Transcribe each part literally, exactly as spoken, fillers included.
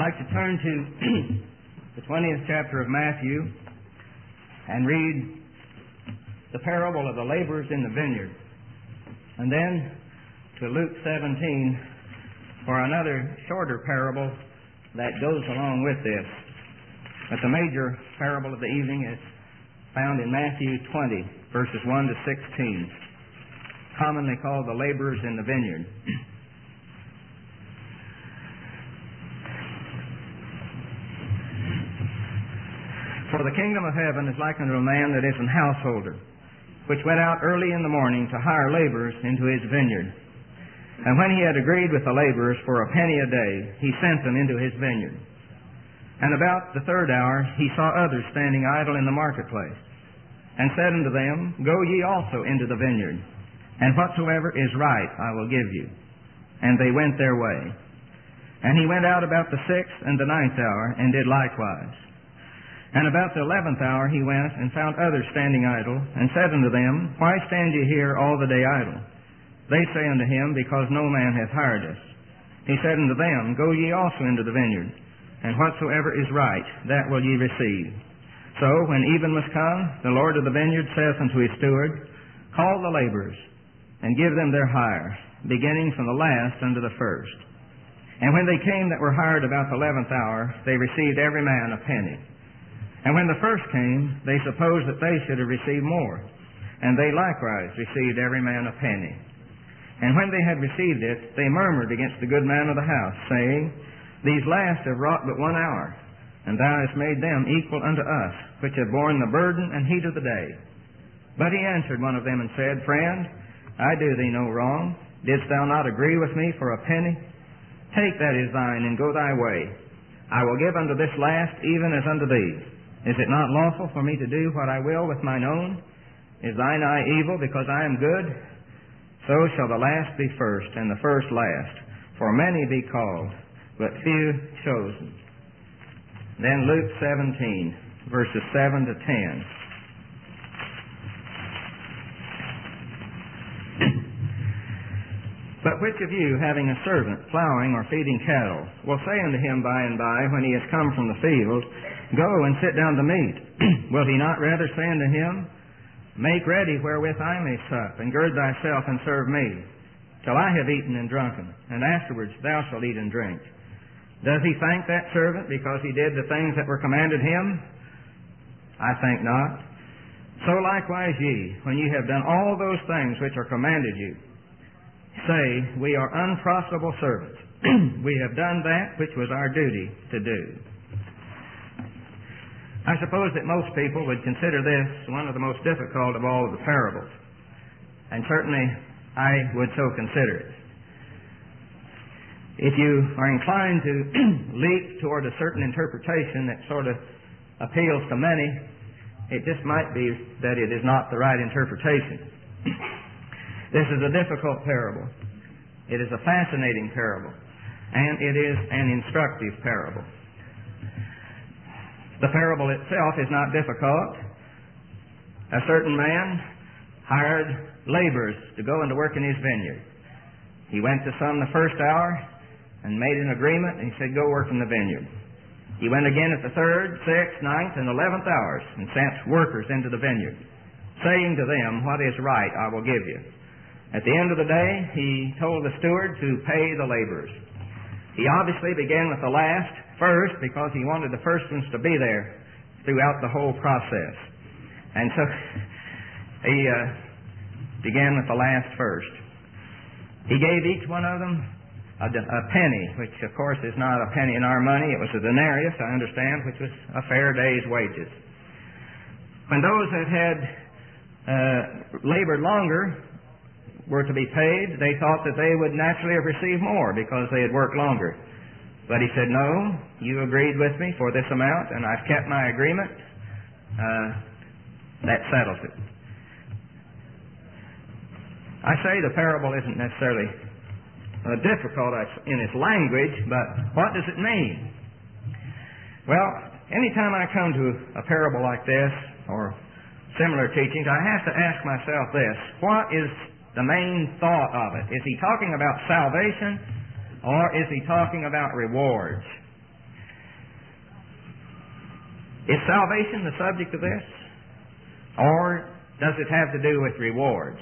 like to turn to the twentieth chapter of Matthew and read the parable of the laborers in the vineyard, and then to Luke seventeen for another shorter parable that goes along with this. But the major parable of the evening is found in Matthew twenty, verses one to sixteen, commonly called the laborers in the vineyard. For the kingdom of heaven is like unto a man that is an householder, which went out early in the morning to hire laborers into his vineyard. And when he had agreed with the laborers for a penny a day, he sent them into his vineyard. And about the third hour he saw others standing idle in the marketplace, and said unto them, Go ye also into the vineyard, and whatsoever is right I will give you. And they went their way. And he went out about the sixth and the ninth hour, and did likewise. And about the eleventh hour he went, and found others standing idle, and said unto them, Why stand ye here all the day idle? They say unto him, Because no man hath hired us. He said unto them, Go ye also into the vineyard, and whatsoever is right, that will ye receive. So, when even was come, the Lord of the vineyard saith unto his steward, Call the laborers, and give them their hire, beginning from the last unto the first. And when they came that were hired about the eleventh hour, they received every man a penny. And when the first came, they supposed that they should have received more, and they likewise received every man a penny. And when they had received it, they murmured against the good man of the house, saying, These last have wrought but one hour, and thou hast made them equal unto us, which have borne the burden and heat of the day. But he answered one of them and said, Friend, I do thee no wrong. Didst thou not agree with me for a penny? Take that is thine, and go thy way. I will give unto this last even as unto thee. Is it not lawful for me to do what I will with mine own? Is thine eye evil because I am good? So shall the last be first, and the first last. For many be called, but few chosen. Then Luke seventeen, verses seven to ten. But which of you, having a servant plowing or feeding cattle, will say unto him by and by, when he has come from the field, Go and sit down to meat? Will he not rather say unto him, Make ready wherewith I may sup, and gird thyself and serve me, till I have eaten and drunken, and afterwards thou shalt eat and drink? Does he thank that servant because he did the things that were commanded him? I think not. So likewise ye, when ye have done all those things which are commanded you, say, We are unprofitable servants. We have done that which was our duty to do. I suppose that most people would consider this one of the most difficult of all of the parables. And certainly I would so consider it. If you are inclined to leap toward a certain interpretation that sort of appeals to many, it just might be that it is not the right interpretation. This is a difficult parable. It is a fascinating parable. And it is an instructive parable. The parable itself is not difficult. A certain man hired laborers to go and to work in his vineyard. He went to some the first hour and made an agreement, and he said, Go work in the vineyard. He went again at the third, sixth, ninth, and eleventh hours and sent workers into the vineyard, saying to them, What is right I will give you. At the end of the day, he told the steward to pay the laborers. He obviously began with the last first because he wanted the first ones to be there throughout the whole process. And so he uh, began with the last first. He gave each one of them a, a penny, which of course is not a penny in our money. It was a denarius, I understand, which was a fair day's wages. When those that had uh, labored longer were to be paid, they thought that they would naturally have received more because they had worked longer. But he said, No, you agreed with me for this amount, and I've kept my agreement. Uh, that settles it. I say the parable isn't necessarily uh, difficult in its language, but what does it mean? Well, anytime I come to a parable like this, or similar teachings, I have to ask myself this: what is the main thought of it? Is he talking about salvation, or is he talking about rewards? Is salvation the subject of this? Or does it have to do with rewards?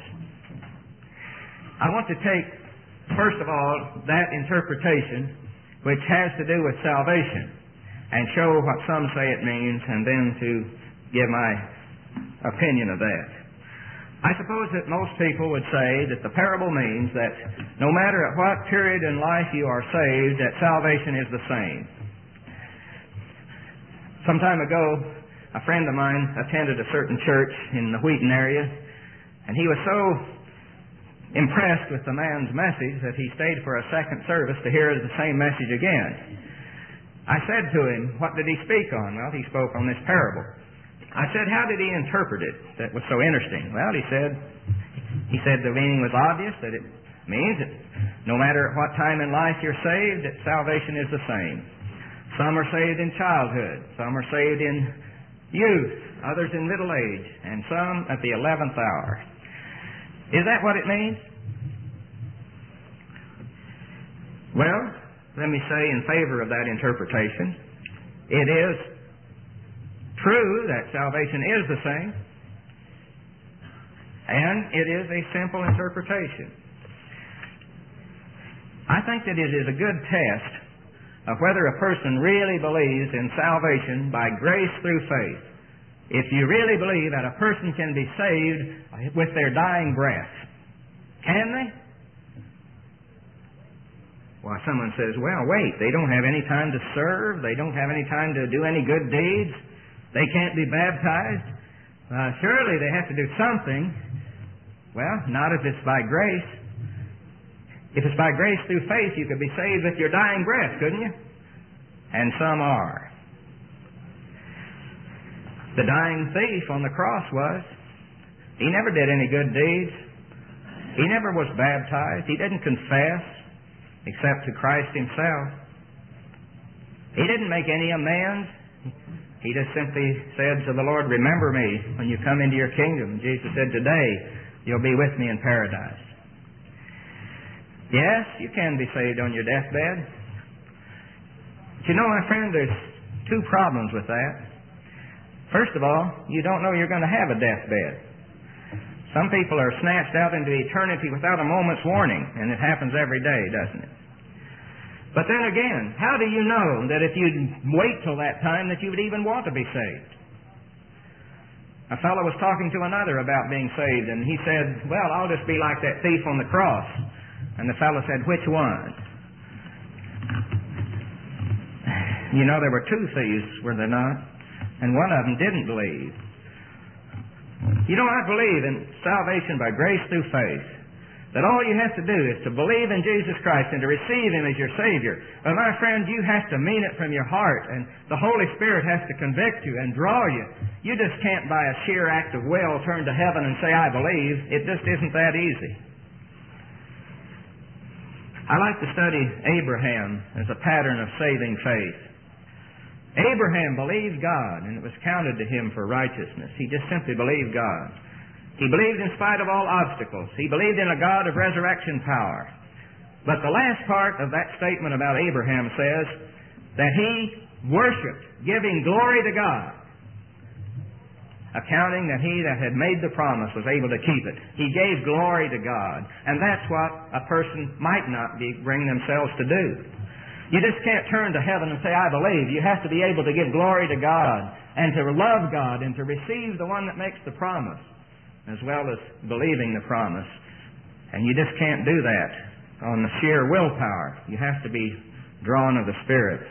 I want to take, first of all, that interpretation which has to do with salvation and show what some say it means, and then to give my opinion of that. I suppose that most people would say that the parable means that no matter at what period in life you are saved, that salvation is the same. Some time ago, a friend of mine attended a certain church in the Wheaton area, and he was so impressed with the man's message that he stayed for a second service to hear the same message again. I said to him, what did he speak on? Well, he spoke on this parable. I said, how did he interpret it that was so interesting? Well, he said, he said the meaning was obvious, that it means that no matter at what time in life you're saved, that salvation is the same. Some are saved in childhood, some are saved in youth, others in middle age, and some at the eleventh hour. Is that what it means? Well, let me say in favor of that interpretation, it is true that salvation is the same, and it is a simple interpretation. I think that it is a good test of whether a person really believes in salvation by grace through faith. If you really believe that a person can be saved with their dying breath, can they? Well, someone says, well, wait, they don't have any time to serve, they don't have any time to do any good deeds, they can't be baptized. Uh, surely they have to do something. Well, not if it's by grace. If it's by grace through faith, you could be saved with your dying breath, couldn't you? And some are. The dying thief on the cross was. He never did any good deeds. He never was baptized. He didn't confess except to Christ himself. He didn't make any amends. He just simply said to the Lord, remember me when you come into your kingdom. Jesus said, today you'll be with me in paradise. Yes, you can be saved on your deathbed. But you know, my friend, there's two problems with that. First of all, you don't know you're going to have a deathbed. Some people are snatched out into eternity without a moment's warning, and it happens every day, doesn't it? But then again, how do you know that if you'd wait till that time that you would even want to be saved? A fellow was talking to another about being saved, and he said, well, I'll just be like that thief on the cross. And the fellow said, which one? You know, there were two thieves, were there not? And one of them didn't believe. You know, I believe in salvation by grace through faith. That all you have to do is to believe in Jesus Christ and to receive Him as your Savior. But my friend, you have to mean it from your heart, and the Holy Spirit has to convict you and draw you. You just can't by a sheer act of will turn to heaven and say, I believe. It just isn't that easy. I like to study Abraham as a pattern of saving faith. Abraham believed God, and it was counted to him for righteousness. He just simply believed God. He believed in spite of all obstacles. He believed in a God of resurrection power. But the last part of that statement about Abraham says that he worshipped, giving glory to God, accounting that he that had made the promise was able to keep it. He gave glory to God. And that's what a person might not be bring themselves to do. You just can't turn to heaven and say, I believe. You have to be able to give glory to God and to love God and to receive the one that makes the promise, as well as believing the promise. And you just can't do that on the sheer willpower. You have to be drawn of the Spirit.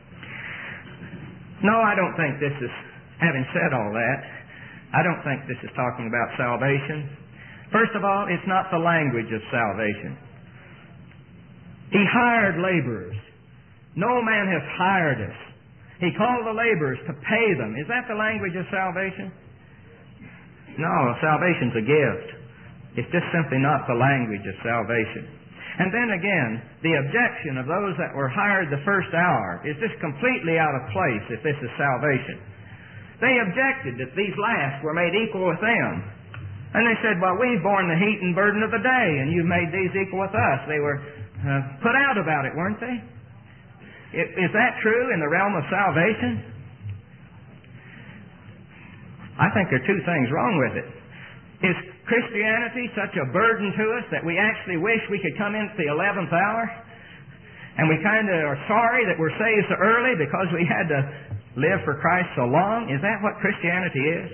No, I don't think this is, having said all that, I don't think this is talking about salvation. First of all, it's not the language of salvation. He hired laborers. No man hath hired us. He called the laborers to pay them. Is that the language of salvation? No, salvation's a gift. It's just simply not the language of salvation. And then again, the objection of those that were hired the first hour is just completely out of place if this is salvation. They objected that these last were made equal with them. And they said, well, we've borne the heat and burden of the day, and you've made these equal with us. They were uh, put out about it, weren't they? Is that true in the realm of salvation? I think there are two things wrong with it. Is Christianity such a burden to us that we actually wish we could come in at the eleventh hour? And we kind of are sorry that we're saved so early because we had to live for Christ so long? Is that what Christianity is?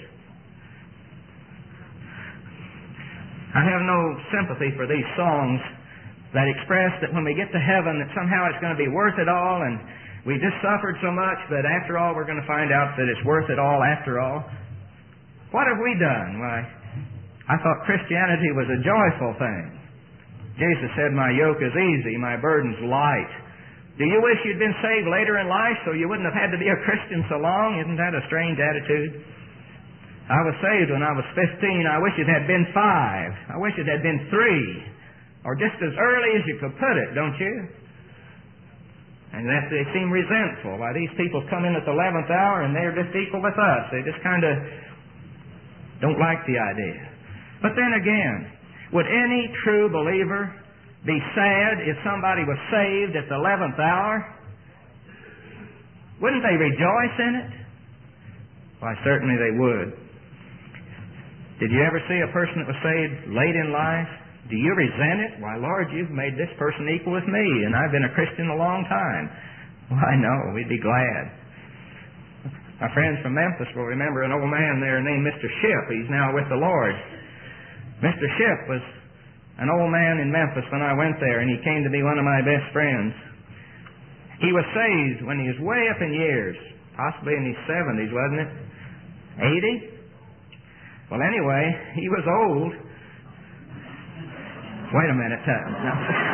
I have no sympathy for these songs that express that when we get to heaven that somehow it's going to be worth it all, and we just suffered so much, but after all we're going to find out that it's worth it all after all. What have we done? Why, I thought Christianity was a joyful thing. Jesus said, my yoke is easy, my burden's light. Do you wish you'd been saved later in life so you wouldn't have had to be a Christian so long? Isn't that a strange attitude? I was saved when I was fifteen. I wish it had been five. I wish it had been three. Or just as early as you could put it, don't you? And that they seem resentful. Why, these people come in at the eleventh hour and they're just equal with us. They just kind of don't like the idea. But then again, would any true believer be sad if somebody was saved at the eleventh hour? Wouldn't they rejoice in it? Why, certainly they would. Did you ever see a person that was saved late in life? Do you resent it? Why, Lord, you've made this person equal with me, and I've been a Christian a long time. Why, no, we'd be glad. My friends from Memphis will remember an old man there named Mister Shipp. He's now with the Lord. Mister Shipp was an old man in Memphis when I went there, and he came to be one of my best friends. He was saved when he was way up in years, possibly in his seventies, wasn't it? eighty? Well, anyway, he was old. Wait a minute. Uh, no.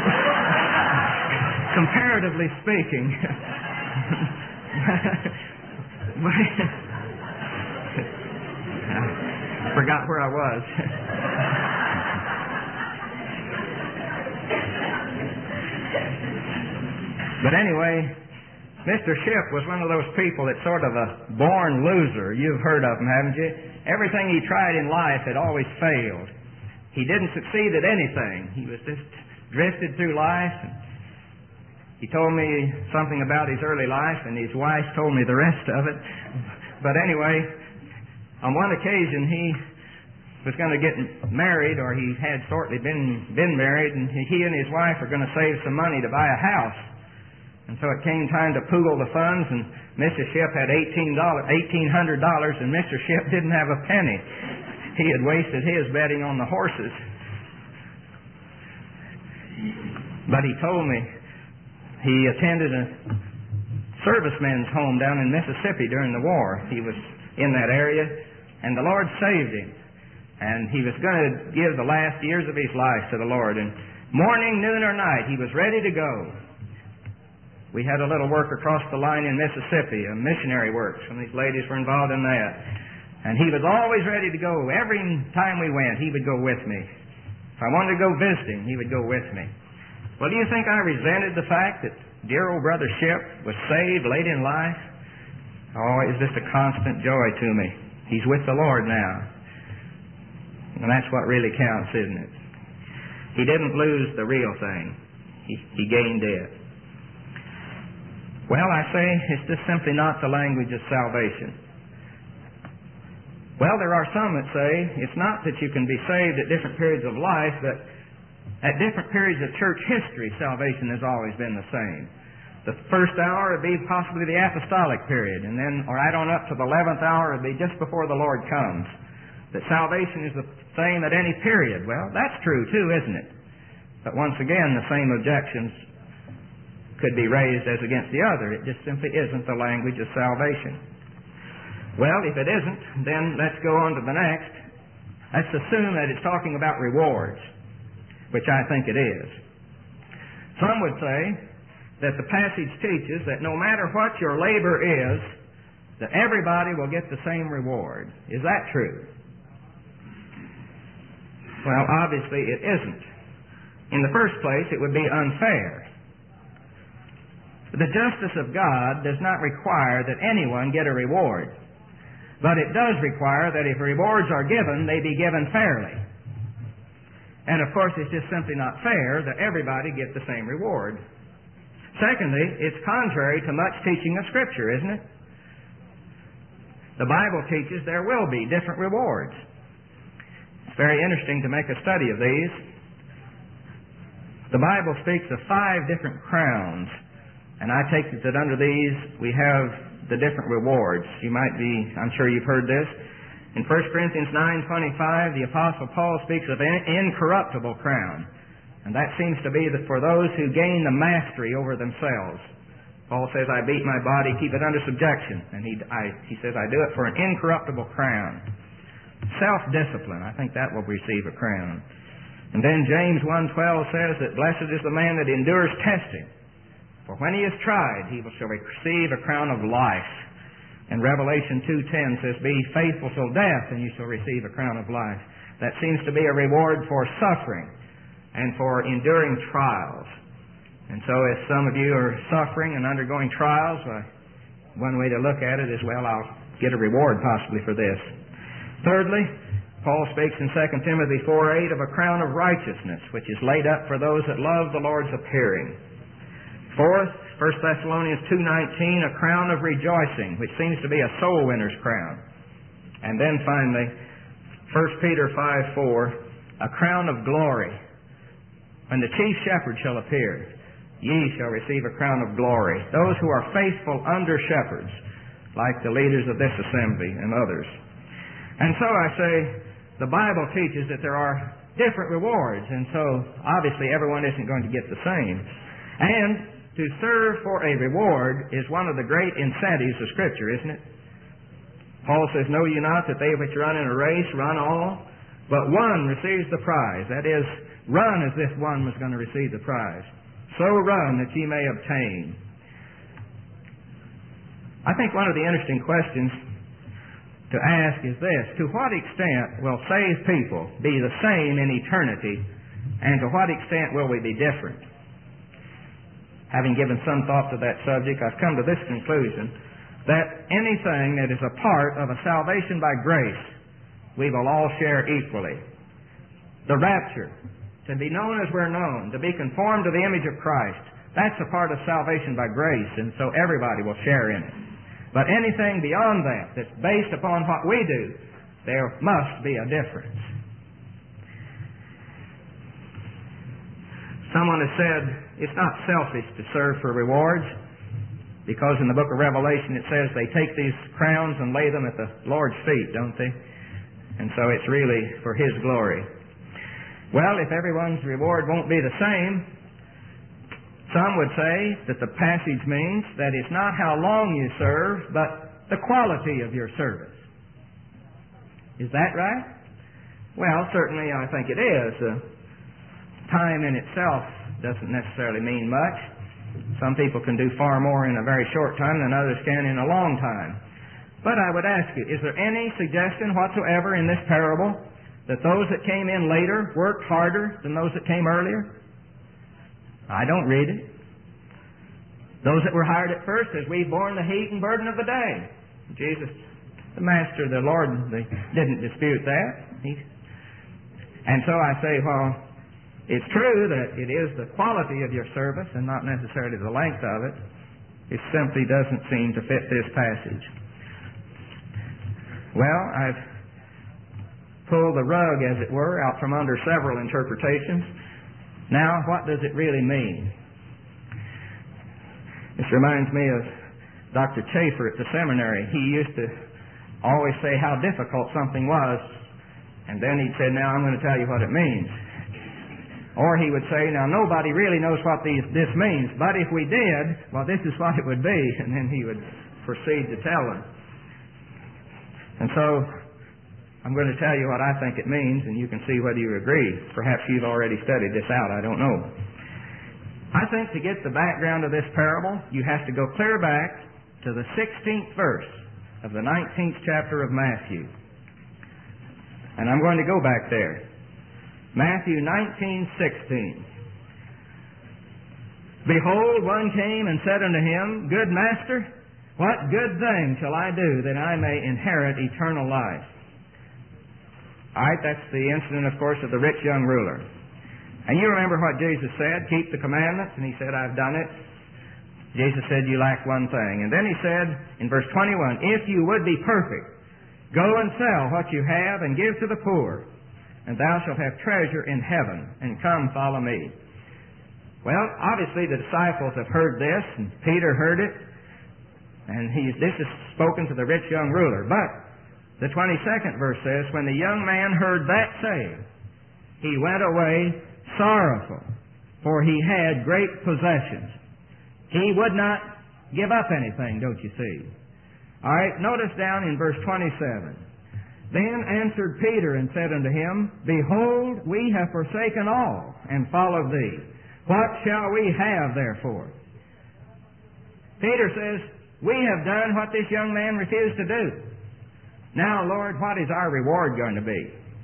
Comparatively speaking. I forgot where I was. But anyway, Mister Shipp was one of those people that's sort of a born loser. You've heard of him, haven't you? Everything he tried in life had always failed. He didn't succeed at anything. He was just drifted through life. He told me something about his early life, and his wife told me the rest of it. But anyway, on one occasion he was going to get married, or he had shortly been, been married, and he and his wife were going to save some money to buy a house. And so it came time to pool the funds, and Mister Shipp had eighteen hundred dollars, and Mister Shipp didn't have a penny. He had wasted his betting on the horses. But he told me he attended a servicemen's home down in Mississippi during the war. He was in that area, and the Lord saved him. And he was going to give the last years of his life to the Lord. And morning, noon, or night, he was ready to go. We had a little work across the line in Mississippi, a missionary work. Some of these ladies were involved in that. And he was always ready to go. Every time we went, he would go with me. If I wanted to go visiting, he would go with me. Well, do you think I resented the fact that dear old Brother Shipp was saved late in life? Oh, it was just a constant joy to me. He's with the Lord now. And that's what really counts, isn't it? He didn't lose the real thing. He, he gained it. Well, I say it's just simply not the language of salvation. Well, there are some that say it's not that you can be saved at different periods of life, but at different periods of church history, salvation has always been the same. The first hour would be possibly the apostolic period, and then right on up to the eleventh hour would be just before the Lord comes. That salvation is the same at any period. Well, that's true too, isn't it? But once again, the same objections could be raised as against the other. It just simply isn't the language of salvation. Well, if it isn't, then let's go on to the next. Let's assume that it's talking about rewards, which I think it is. Some would say that the passage teaches that no matter what your labor is, that everybody will get the same reward. Is that true? Well, obviously it isn't. In the first place, it would be unfair. The justice of God does not require that anyone get a reward. But it does require that if rewards are given, they be given fairly. And of course, it's just simply not fair that everybody get the same reward. Secondly, it's contrary to much teaching of Scripture, isn't it? the Bible teaches there will be different rewards. It's very interesting to make a study of these. The Bible speaks of five different crowns, and I take it that under these we have the different rewards. You might be, I'm sure you've heard this. In First Corinthians nine twenty-five, the Apostle Paul speaks of an incorruptible crown, and that seems to be that for those who gain the mastery over themselves. Paul says, I beat my body, keep it under subjection. And he, I, he says, I do it for an incorruptible crown. Self-discipline, I think that will receive a crown. And then James one twelve says that blessed is the man that endures testing. For when he is tried, he shall receive a crown of life. And Revelation two ten says, be faithful till death, and you shall receive a crown of life. That seems to be a reward for suffering and for enduring trials. And so if some of you are suffering and undergoing trials, uh, one way to look at it is, well, I'll get a reward possibly for this. Thirdly, Paul speaks in Second Timothy four eight of a crown of righteousness, which is laid up for those that love the Lord's appearing. Fourth, First Thessalonians two nineteen, a crown of rejoicing, which seems to be a soul winner's crown. And then finally, First Peter five four, a crown of glory. When the chief shepherd shall appear, ye shall receive a crown of glory. Those who are faithful under shepherds, like the leaders of this assembly and others. And so I say, the Bible teaches that there are different rewards, and so obviously everyone isn't going to get the same. And to serve for a reward is one of the great incentives of Scripture, isn't it? Paul says, know ye not that they which run in a race run all, but one receives the prize. That is, run as if one was going to receive the prize. So run that ye may obtain. I think one of the interesting questions to ask is this: to what extent will saved people be the same in eternity, and to what extent will we be different? Having given some thought to that subject, I've come to this conclusion, that anything that is a part of a salvation by grace, we will all share equally. The rapture, to be known as we're known, to be conformed to the image of Christ, that's a part of salvation by grace, and so everybody will share in it. But anything beyond that, that's based upon what we do, there must be a difference. Someone has said, it's not selfish to serve for rewards, because in the book of Revelation it says they take these crowns and lay them at the Lord's feet, don't they? And so it's really for His glory. Well, if everyone's reward won't be the same, some would say that the passage means that it's not how long you serve, but the quality of your service. Is that right? Well, certainly I think it is. Uh, time in itself doesn't necessarily mean much. Some people can do far more in a very short time than others can in a long time. But I would ask you, is there any suggestion whatsoever in this parable that those that came in later worked harder than those that came earlier? I don't read it. Those that were hired at first, as we've borne the heat and burden of the day. Jesus, the Master, the Lord, they didn't dispute that. He, and so I say, well, it's true that it is the quality of your service and not necessarily the length of it. It simply doesn't seem to fit this passage. Well, I've pulled the rug, as it were, out from under several interpretations. Now, what does it really mean? This reminds me of Doctor Chafer at the seminary. He used to always say how difficult something was, and then he'd say, now I'm going to tell you what it means. Or he would say, now nobody really knows what these, this means, but if we did, well, this is what it would be. And then he would proceed to tell them. And so I'm going to tell you what I think it means, and you can see whether you agree. Perhaps you've already studied this out. I don't know. I think to get the background of this parable, you have to go clear back to the sixteenth verse of the nineteenth chapter of Matthew. And I'm going to go back there. Matthew nineteen sixteen. Behold, one came and said unto him, Good Master, what good thing shall I do that I may inherit eternal life? All right, that's the incident, of course, of the rich young ruler. And you remember what Jesus said, keep the commandments, and he said, I've done it. Jesus said, you lack one thing. And then he said in verse twenty-one, if you would be perfect, go and sell what you have and give to the poor, and thou shalt have treasure in heaven, and come follow me. Well, obviously the disciples have heard this, and Peter heard it, and he, this is spoken to the rich young ruler. But the twenty-second verse says, when the young man heard that saying, he went away sorrowful, for he had great possessions. He would not give up anything, don't you see? All right, notice down in verse twenty-seven. Then answered Peter and said unto him, behold, we have forsaken all, and followed thee. What shall we have therefore? Peter says, we have done what this young man refused to do. Now, Lord, what is our reward going to be?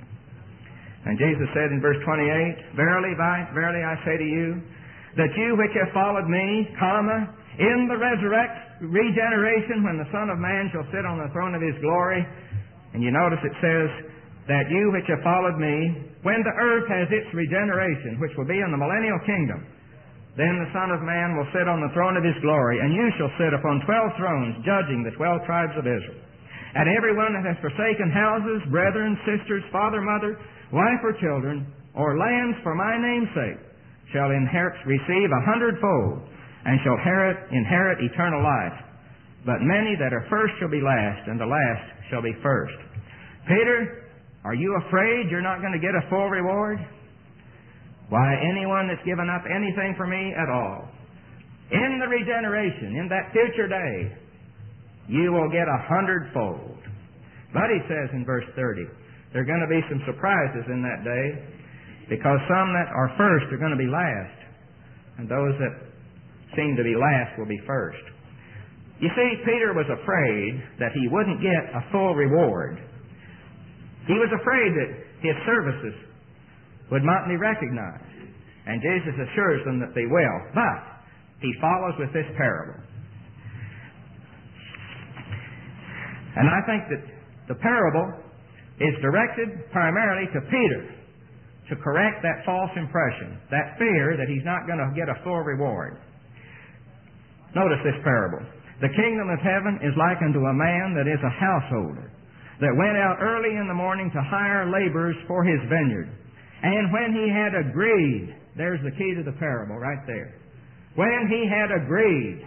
And Jesus said in verse twenty-eight, Verily, verily I say to you, that you which have followed me, comma, in the resurrect regeneration, when the Son of Man shall sit on the throne of his glory. And you notice it says, that you which have followed me, when the earth has its regeneration, which will be in the millennial kingdom, then the Son of Man will sit on the throne of his glory, and you shall sit upon twelve thrones, judging the twelve tribes of Israel. And every one that has forsaken houses, brethren, sisters, father, mother, wife, or children, or lands for my name's sake, shall inherit, receive a hundredfold, and shall inherit, inherit eternal life. But many that are first shall be last, and the last shall be first. Peter, are you afraid you're not going to get a full reward? Why, anyone that's given up anything for me at all, in the regeneration, in that future day, you will get a hundredfold. But he says in verse thirty, there are going to be some surprises in that day, because some that are first are going to be last, and those that seem to be last will be first. You see, Peter was afraid that he wouldn't get a full reward. He was afraid that his services would not be recognized. And Jesus assures them that they will. But he follows with this parable. And I think that the parable is directed primarily to Peter to correct that false impression, that fear that he's not going to get a full reward. Notice this parable. The kingdom of heaven is like unto a man that is a householder, that went out early in the morning to hire laborers for his vineyard. And when he had agreed, there's the key to the parable right there. When he had agreed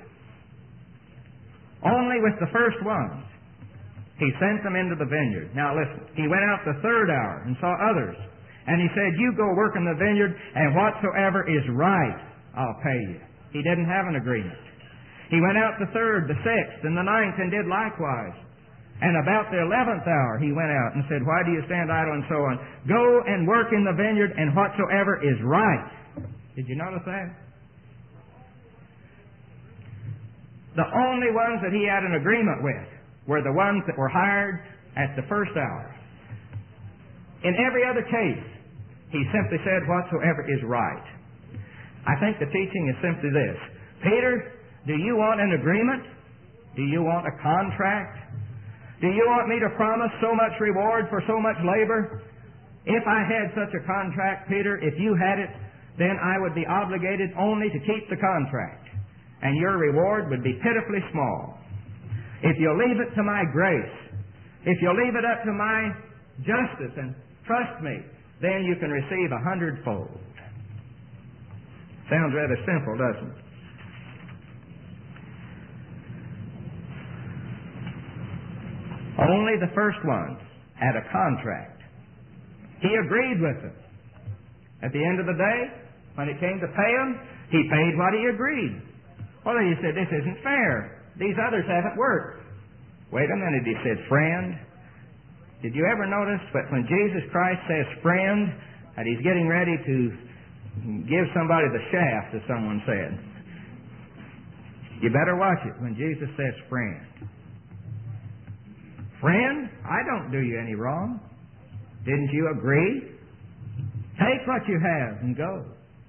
only with the first ones, he sent them into the vineyard. Now listen, he went out the third hour and saw others. And he said, you go work in the vineyard, and whatsoever is right, I'll pay you. He didn't have an agreement. He went out the third, the sixth, and the ninth, and did likewise. And about the eleventh hour he went out and said, why do you stand idle, and so on? Go and work in the vineyard, and whatsoever is right. Did you notice that? The only ones that he had an agreement with were the ones that were hired at the first hour. In every other case, he simply said, whatsoever is right. I think the teaching is simply this. Peter, do you want an agreement? Do you want a contract? Do you want me to promise so much reward for so much labor? If I had such a contract, Peter, if you had it, then I would be obligated only to keep the contract, and your reward would be pitifully small. If you'll leave it to my grace, if you'll leave it up to my justice and trust me, then you can receive a hundredfold. Sounds rather simple, doesn't it? Only the first ones had a contract. He agreed with them. At the end of the day, when it came to pay him, he paid what he agreed. Well, then he said, this isn't fair. These others haven't worked. Wait a minute, he said, friend. Did you ever notice that when Jesus Christ says friend, that he's getting ready to give somebody the shaft, as someone said? You better watch it when Jesus says friend. Friend, I don't do you any wrong. Didn't you agree? Take what you have and go.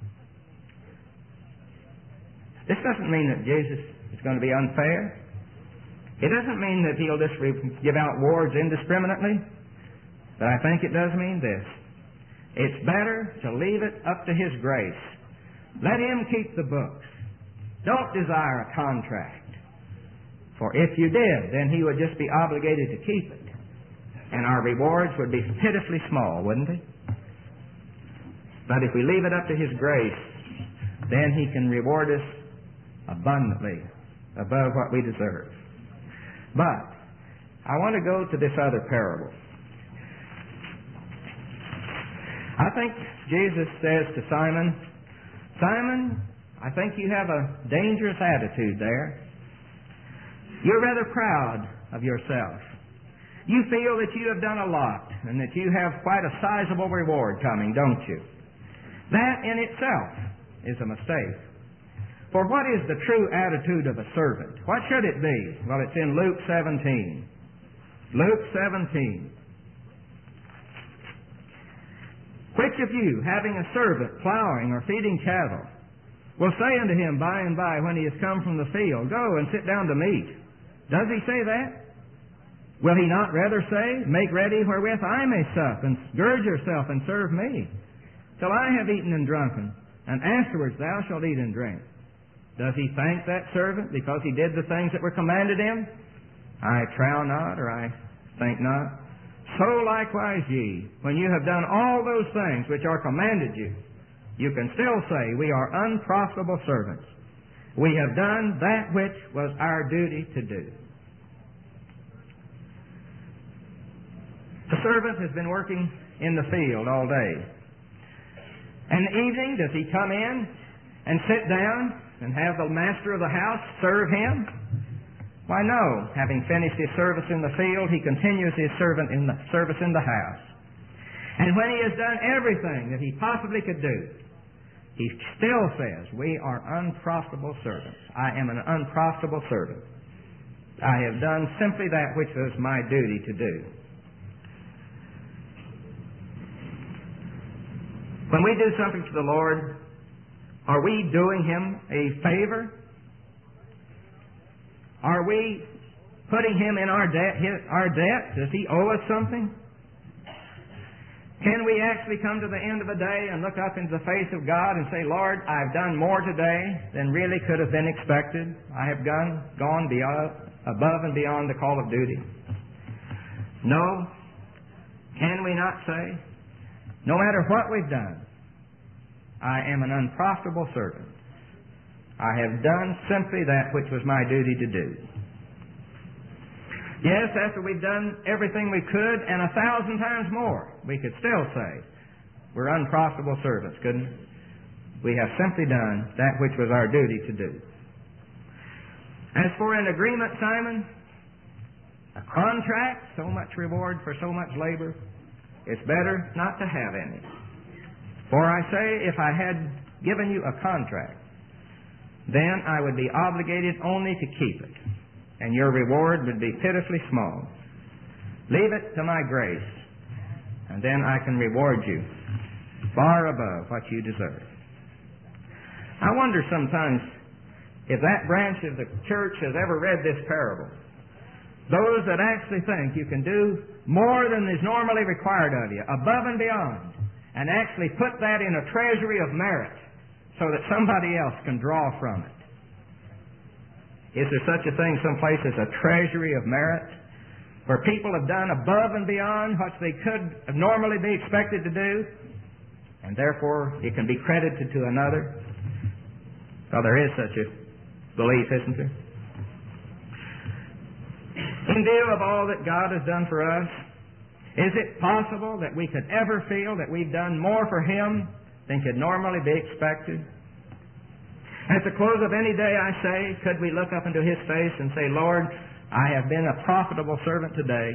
This doesn't mean that Jesus is going to be unfair. It doesn't mean that he'll just give out rewards indiscriminately. But I think it does mean this. It's better to leave it up to his grace. Let him keep the books. Don't desire a contract. For if you did, then he would just be obligated to keep it. And our rewards would be pitifully small, wouldn't they? But if we leave it up to his grace, then he can reward us abundantly above what we deserve. But I want to go to this other parable. I think Jesus says to Simon, Simon, I think you have a dangerous attitude there. You're rather proud of yourself. You feel that you have done a lot and that you have quite a sizable reward coming, don't you? That in itself is a mistake. For what is the true attitude of a servant? What should it be? Well, it's in Luke seventeen. Luke seventeen. Which of you, having a servant plowing or feeding cattle, will say unto him by and by when he has come from the field, Go and sit down to meat? Does he say that? Will he not rather say, Make ready wherewith I may sup, and gird yourself and serve me, till I have eaten and drunken, and afterwards thou shalt eat and drink? Does he thank that servant because he did the things that were commanded him? I trow not, or I think not. So likewise ye, when you have done all those things which are commanded you, you can still say, We are unprofitable servants. We have done that which was our duty to do. The servant has been working in the field all day. And in the evening, does he come in and sit down and have the master of the house serve him? Why, no. Having finished his service in the field, he continues his servant in the service in the house. And when he has done everything that he possibly could do, he still says, We are unprofitable servants. I am an unprofitable servant. I have done simply that which was my duty to do. When we do something to the Lord, are we doing Him a favor? Are we putting Him in our debt? Our debt? Does He owe us something? Can we actually come to the end of a day and look up into the face of God and say, Lord, I've done more today than really could have been expected. I have gone, gone beyond, above and beyond the call of duty. No. Can we not say, no matter what we've done, I am an unprofitable servant. I have done simply that which was my duty to do. Yes, after we've done everything we could and a thousand times more, we could still say we're unprofitable servants, couldn't we? We have simply done that which was our duty to do. As for an agreement, Simon, a contract, so much reward for so much labor, it's better not to have any. For I say, if I had given you a contract, then I would be obligated only to keep it, and your reward would be pitifully small. Leave it to my grace, and then I can reward you far above what you deserve. I wonder sometimes if that branch of the church has ever read this parable. Those that actually think you can do more than is normally required of you, above and beyond, and actually put that in a treasury of merit so that somebody else can draw from it. Is there such a thing someplace as a treasury of merit where people have done above and beyond what they could normally be expected to do, and therefore it can be credited to another? Well, there is such a belief, isn't there? In view of all that God has done for us, is it possible that we could ever feel that we've done more for Him than could normally be expected? At the close of any day, I say, could we look up into His face and say, Lord, I have been a profitable servant today?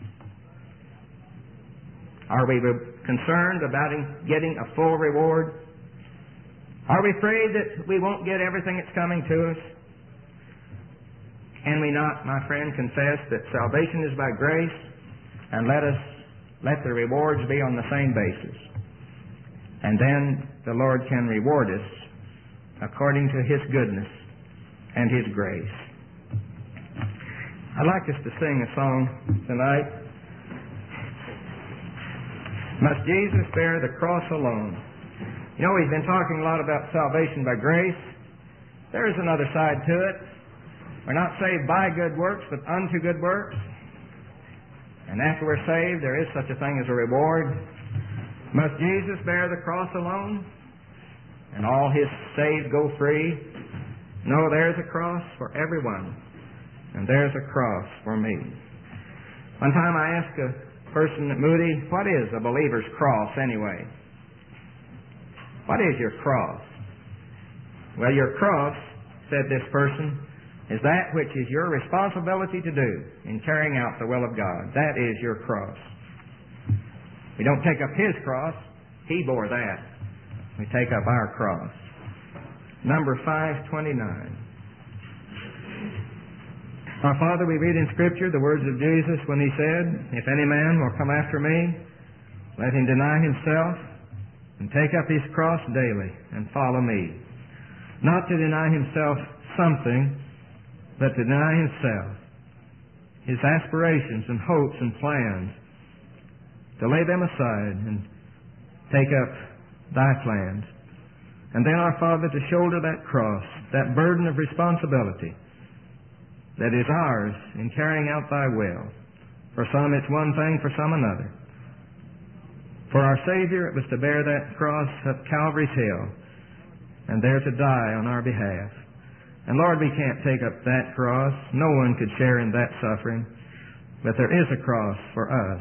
Are we concerned about getting a full reward? Are we afraid that we won't get everything that's coming to us? Can we not, my friend, confess that salvation is by grace, and let us let the rewards be on the same basis? And then the Lord can reward us according to His goodness and His grace. I'd like us to sing a song tonight. Must Jesus bear the cross alone? You know, we've been talking a lot about salvation by grace. there is another side to it. We're not saved by good works, but unto good works. And after we're saved, there is such a thing as a reward. Must Jesus bear the cross alone, and all His saved go free? No, there's a cross for everyone, and there's a cross for me. One time I asked a person at Moody, what is a believer's cross anyway? What is your cross? Well, your cross, said this person, is that which is your responsibility to do in carrying out the will of God. That is your cross. We don't take up His cross. He bore that. We take up our cross. Number five twenty-nine. Our Father, we read in Scripture the words of Jesus when He said, if any man will come after me, let him deny himself and take up his cross daily and follow me. Not to deny himself something, but to deny himself, his aspirations and hopes and plans, to lay them aside and take up Thy plans. And then, our Father, to shoulder that cross, that burden of responsibility that is ours in carrying out Thy will. For some it's one thing, for some another. For our Savior, it was to bear that cross up Calvary's hill and there to die on our behalf. And Lord, we can't take up that cross. No one could share in that suffering. But there is a cross for us.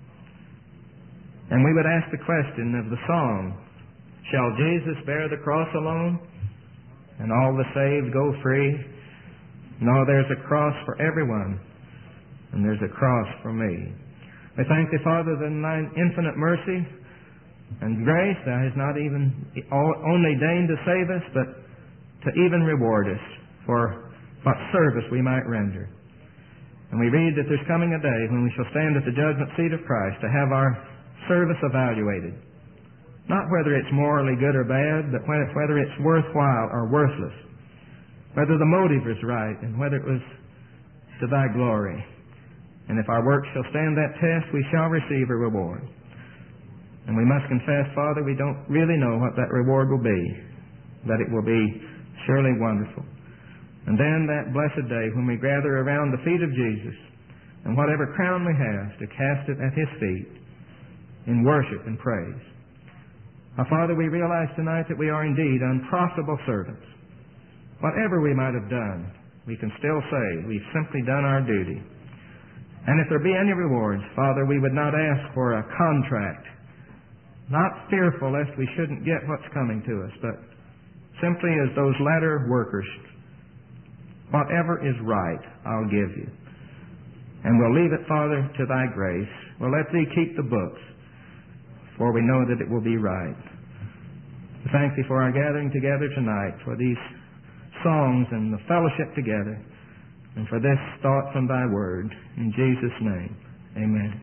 And we would ask the question of the song, shall Jesus bear the cross alone and all the saved go free? No, there's a cross for everyone, and there's a cross for me. I thank Thee, Father, that in Thy infinite mercy and grace Thou hast not even only deigned to save us, but to even reward us for what service we might render. And we read that there's coming a day when we shall stand at the judgment seat of Christ to have our service evaluated. Not whether it's morally good or bad, but whether it's worthwhile or worthless. Whether the motive is right and whether it was to Thy glory. And if our works shall stand that test, we shall receive a reward. And we must confess, Father, we don't really know what that reward will be, but it will be surely wonderful. And then that blessed day when we gather around the feet of Jesus, and whatever crown we have, to cast it at His feet in worship and praise. Now, Father, we realize tonight that we are indeed unprofitable servants. Whatever we might have done, we can still say we've simply done our duty. And if there be any rewards, Father, we would not ask for a contract, not fearful lest we shouldn't get what's coming to us, but simply as those latter workers, whatever is right, I'll give you. And we'll leave it, Father, to Thy grace. We'll let Thee keep the books, for we know that it will be right. We thank Thee for our gathering together tonight, for these songs and the fellowship together, and for this thought from Thy Word. In Jesus' name, amen.